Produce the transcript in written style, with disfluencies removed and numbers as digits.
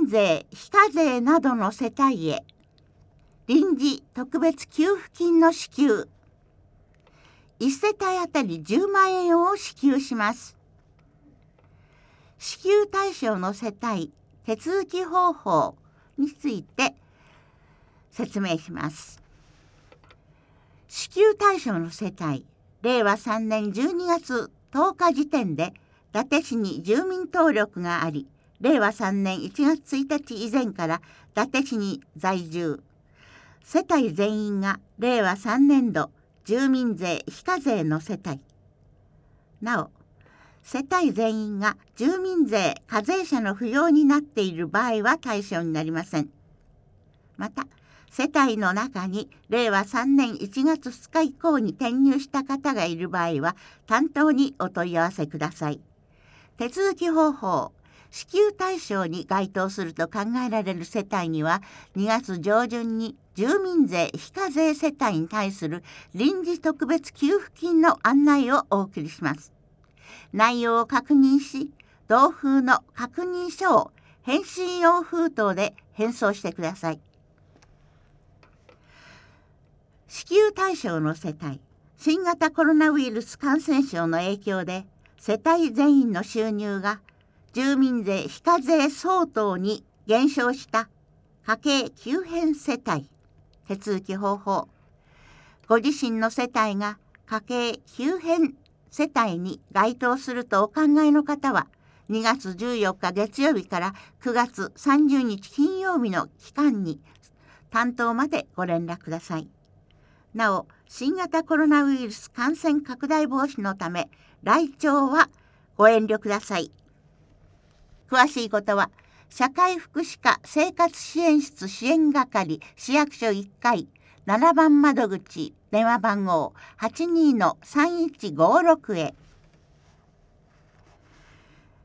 民税非課税などの世帯へ臨時特別給付金の支給、1世帯あたり10万円を支給します。支給対象の世帯、手続き方法について説明します。支給対象の世帯、令和3年12月10日時点で伊達市に住民登録があり、令和3年1月1日以前から伊達市に在住、世帯全員が令和3年度住民税非課税の世帯。なお、世帯全員が住民税課税者の扶養になっている場合は対象になりません。また、世帯の中に令和3年1月2日以降に転入した方がいる場合は担当にお問い合わせください。手続き方法、支給対象に該当すると考えられる世帯には2月上旬に住民税非課税世帯に対する臨時特別給付金の案内をお送りします。内容を確認し、同封の確認書を返信用封筒で返送してください。支給対象の世帯、新型コロナウイルス感染症の影響で世帯全員の収入が住民税非課税相当に減少した家計急変世帯、手続き方法、ご自身の世帯が家計急変世帯に該当するとお考えの方は2月14日月曜日から9月30日金曜日の期間に担当までご連絡ください。なお、新型コロナウイルス感染拡大防止のため、来庁はご遠慮ください。詳しいことは、社会福祉課生活支援室支援係市役所1階7番窓口電話番号 82-3156 へ。